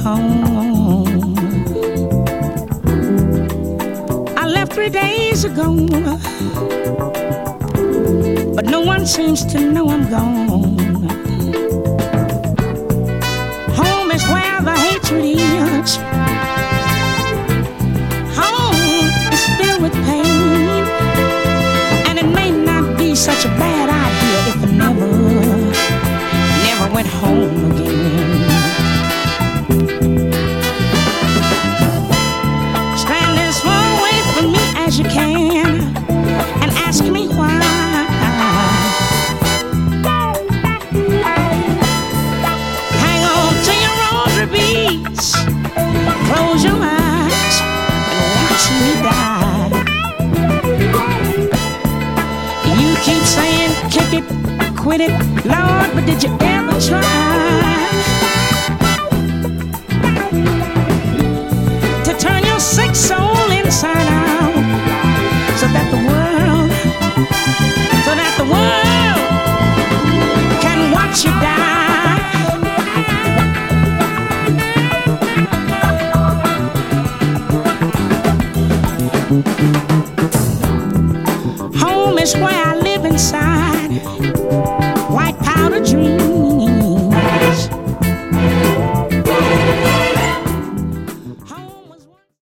home. I left 3 days ago, but no one seems to know I'm gone. Home is where the hatred is. Home is filled with pain, and it may not be such a bad idea if I never went home again. Stand as far away from me as you can and ask me why. Hang on to your rosary beads, close your eyes and watch me die. You keep saying kick it, quit it, Lord, but did you ever try to turn your sick soul inside out so that the world can watch you die? Home is where I live inside.